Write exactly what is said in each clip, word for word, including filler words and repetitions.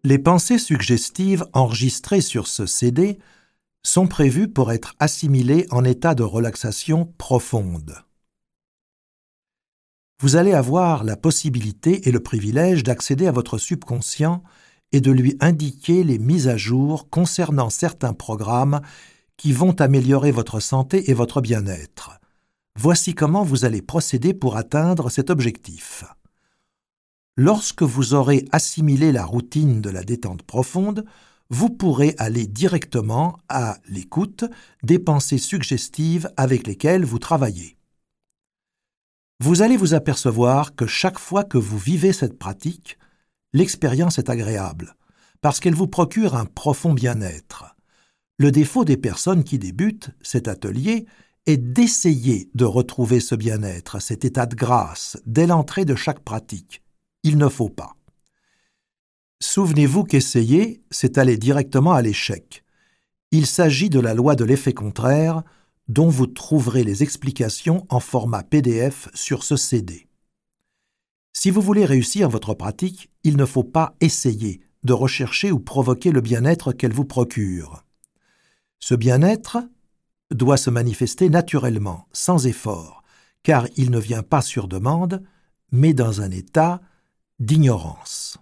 Les pensées suggestives enregistrées sur ce C D sont prévues pour être assimilées en état de relaxation profonde. Vous allez avoir la possibilité et le privilège d'accéder à votre subconscient et de lui indiquer les mises à jour concernant certains programmes qui vont améliorer votre santé et votre bien-être. Voici comment vous allez procéder pour atteindre cet objectif. Lorsque vous aurez assimilé la routine de la détente profonde, vous pourrez aller directement à l'écoute des pensées suggestives avec lesquelles vous travaillez. Vous allez vous apercevoir que chaque fois que vous vivez cette pratique, l'expérience est agréable, parce qu'elle vous procure un profond bien-être. Le défaut des personnes qui débutent cet atelier est d'essayer de retrouver ce bien-être, cet état de grâce, dès l'entrée de chaque pratique. Il ne faut pas. Souvenez-vous qu'essayer, c'est aller directement à l'échec. Il s'agit de la loi de l'effet contraire, dont vous trouverez les explications en format P D F sur ce C D. Si vous voulez réussir votre pratique, il ne faut pas essayer de rechercher ou provoquer le bien-être qu'elle vous procure. Ce bien-être doit se manifester naturellement, sans effort, car il ne vient pas sur demande, mais dans un état d'ignorance.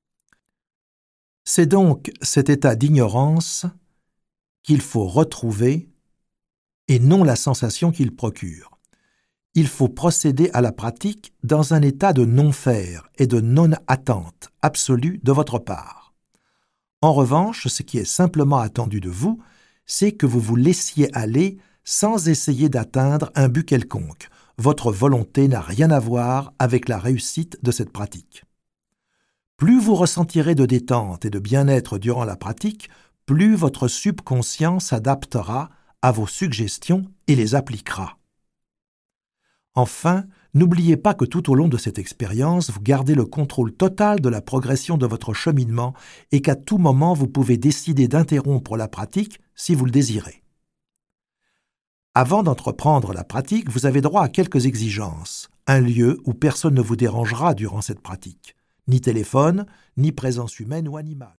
C'est donc cet état d'ignorance qu'il faut retrouver et non la sensation qu'il procure. Il faut procéder à la pratique dans un état de non-faire et de non-attente absolue de votre part. En revanche, ce qui est simplement attendu de vous, c'est que vous vous laissiez aller sans essayer d'atteindre un but quelconque. Votre volonté n'a rien à voir avec la réussite de cette pratique. Plus vous ressentirez de détente et de bien-être durant la pratique, plus votre subconscient s'adaptera à vos suggestions et les appliquera. Enfin, n'oubliez pas que tout au long de cette expérience, vous gardez le contrôle total de la progression de votre cheminement et qu'à tout moment, vous pouvez décider d'interrompre la pratique si vous le désirez. Avant d'entreprendre la pratique, vous avez droit à quelques exigences. Un lieu où personne ne vous dérangera durant cette pratique. Ni téléphone, ni présence humaine ou animale.